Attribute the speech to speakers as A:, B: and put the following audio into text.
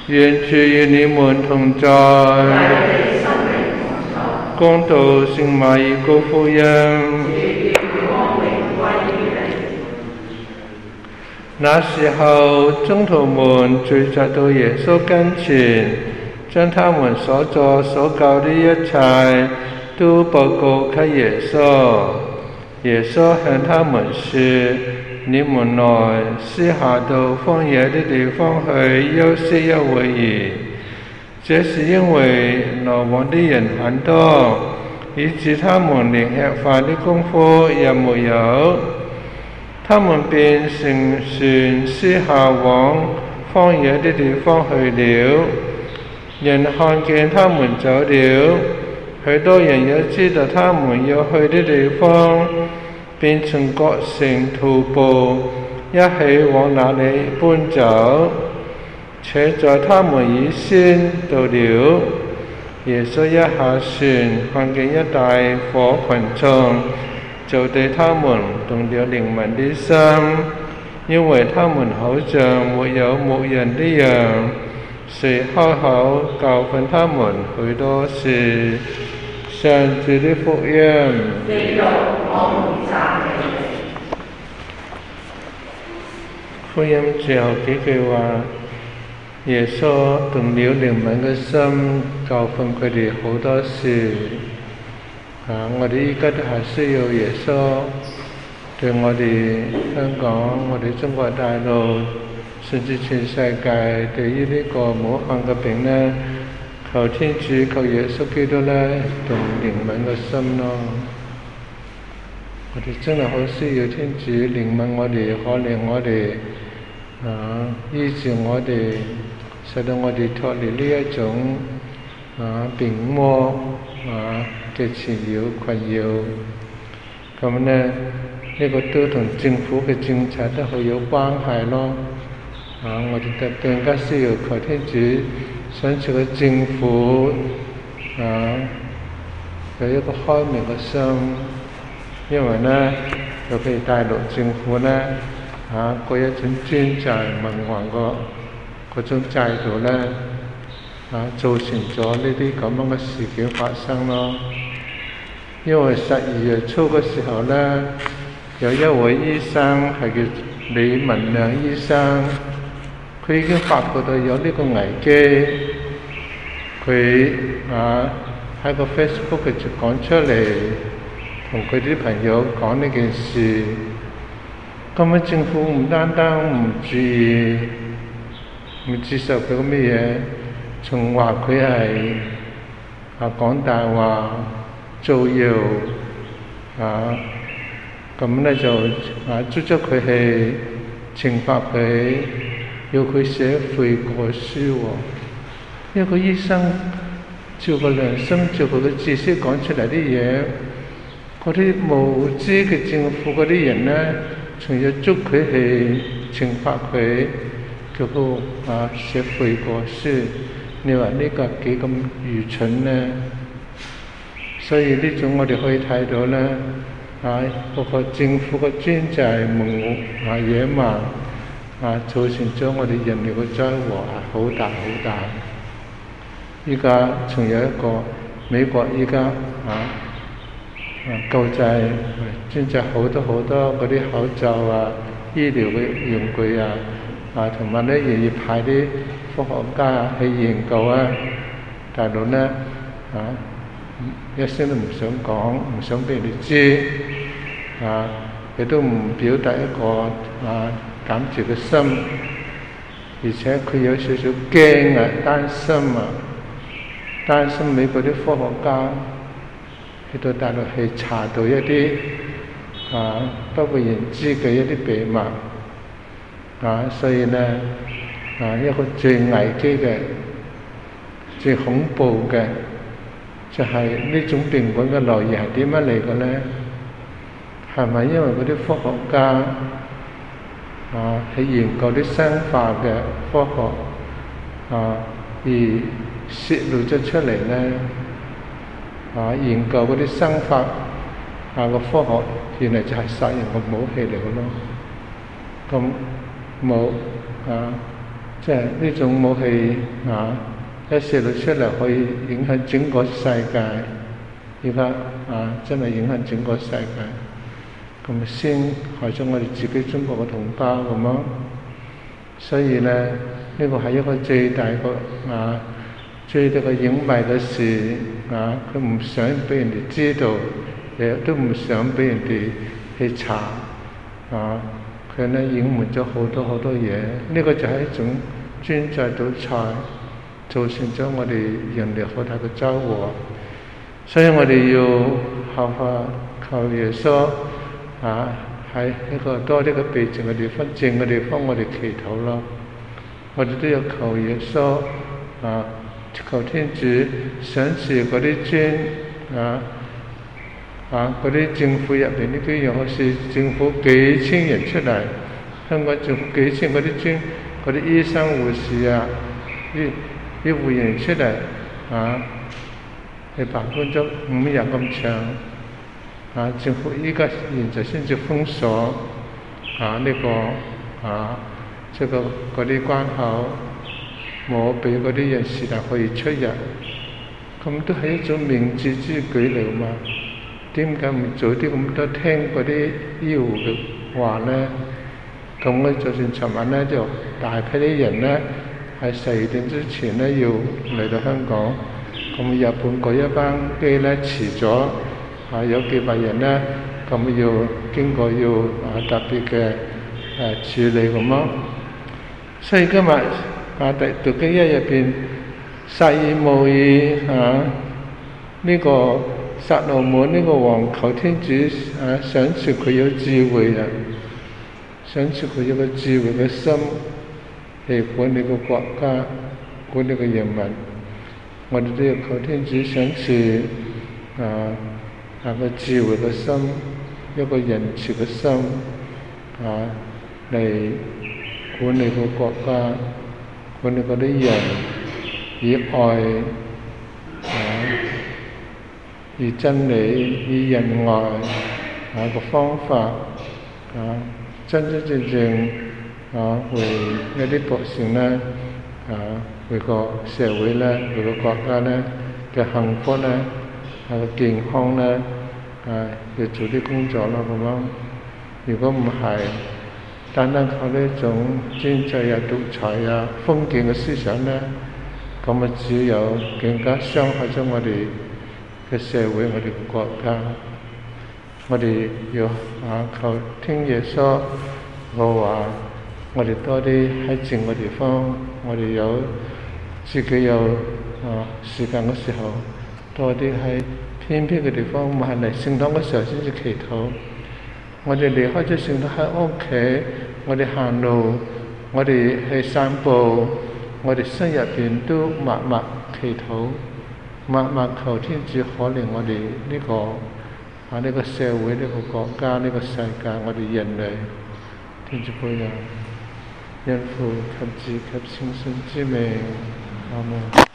A: 願主與你們同在。恭讀聖馬爾谷福音。那時候，宗徒們聚集到耶穌跟前，將他們所作所教的一切都報告給耶穌。耶穌向他們說：你們來，私下到荒野的地方去休息一會兒。這是因為來往的人很多，以致他們連吃飯的功夫也沒有。他們便乘船私下往荒野的地方去了。人看見他們走了，許多人也知道他們要去的地方，便從各城徒步一起往那裡搬走。且在他們以先到了，耶穌一下船，看見一大夥群眾，就對他們動了憐憫的心，因為他們好像沒有牧人的羊，遂開口教訓他們許多事。上主的福音。福音最後幾句話，耶穌動了憐憫嘅心，教訓佢哋好多事。我哋依家都係需要耶穌對我哋香港、我哋中國大陸，甚至全世界對於呢個武漢嘅病呢，求天主、求耶穌基督呢，動憐憫嘅心咯。我哋真係好需要天主憐憫我哋，可憐我哋，醫治我哋，使到我哋脫離呢一種病魔嘅纏繞困擾。咁呢個都同政府嘅政策都好有關係咯。我哋就更加需要求天主想住個政府有一個開明嘅心，因為呢尤其大陸政府呢嗰一種專制民橫嗰種制度呢造成咗呢啲咁樣嘅事件發生咯。因為12月初嘅時候呢，有一位醫生係叫李文亮醫生，佢已經發覺到有呢個危機，佢喺個 Facebook 就講出嚟，同佢啲朋友講呢件事。咁樣政府唔單單唔注意，唔接受佢個咩嘢，仲話佢係講大話、造謠咁咧就捉佢去懲罰佢，要佢寫悔過書喎。因為個醫生照個良心、照佢嘅知識講出嚟啲嘢，嗰啲無知嘅政府嗰啲人咧，仲要捉佢去懲罰佢，叫佢寫悔過書。你話呢個幾咁愚蠢呢？所以呢種我哋可以睇到咧，嗰個政府嘅專制、野蠻造成咗我哋人類嘅災禍係好大好大。依家仲有一個美國依家救濟專制好多嗰啲口罩醫療嘅用具同埋咧亦要派啲科學家去研究大陸呢一聲都唔想講，唔想俾你知亦都唔表達一個感謝嘅心，而且佢有少少驚擔心美國啲科學家去到大陸去查到一啲不為人知嘅一啲秘密所以呢一個最危機嘅、最恐怖嘅就係呢種病菌嘅來源係點樣嚟嘅呢？係咪因為嗰啲科學家去研究啲生化嘅科學而泄露咗出嚟呢？研究嗰啲生化個科學原來就係殺人嘅武器嚟嘅咯。咁冇即係呢種武器一射到出嚟可以影響整個世界，而家真係影響整個世界，咁先害咗我哋自己中國嘅同胞咁咯。所以咧，呢個係一個最大個最大個隱蔽嘅事佢唔想俾人哋知道，亦都唔想俾人哋去查佢咧隱瞞咗好多好多嘢。呢個就係一種專制獨裁，造成咗我哋人類好大嘅災禍。所以我哋要效法求耶穌喺一個多啲嘅避靜嘅地方、靜嘅地方，我哋祈禱咯。我哋都要求耶穌求天主賞賜嗰啲磚嗰啲政府入邊呢啲，好似政府幾千人出嚟，香港政府幾千嗰啲磚，嗰啲醫生護士醫護人員出嚟係辦公咗5日咁長政府依家現在先至封鎖即係嗰啲關口，冇俾嗰啲人士可以出入，咁都係一種明智之舉嚟嘛。點解唔早啲咁多聽嗰啲醫護嘅話咧？咁咧，就算尋晚咧就大批啲人咧喺12點之前咧要嚟到香港，咁日本嗰一班機咧遲咗有幾百人咧，咁要經過要特別嘅處理咁咯。所以今日第讀經一入邊撒爾慕爾呢個撒羅滿呢個王求天主賞賜佢有智慧賞賜佢有個智慧嘅心嚟管理個國家，管理個人民。我哋都要求天主賞賜個智慧嘅心，一個仁慈嘅心嚟管理個國家，管理嗰啲人，以愛以真理、以仁愛個方法真真正正為一啲百姓咧為個社會咧，為個國家咧嘅幸福咧健康咧要做啲工作咯咁樣。如果唔係單單靠呢種專制獨裁封建嘅思想咧，咁只有更加傷害咗我哋嘅社會，我哋嘅國家。我哋要求聽耶穌嘅話，我哋多啲喺靜嘅地方，我哋有自己有時間嘅時候，多啲喺偏僻嘅地方，唔係嚟聖堂嘅時候先至祈禱。我哋離開咗聖堂喺屋企，我哋行路，我哋去散步，我哋心入邊都默默祈禱，默默求天主可憐我哋呢個社會、呢個國家、呢個世界，我哋人類。天主保佑，因父及子及聖神之名，阿門。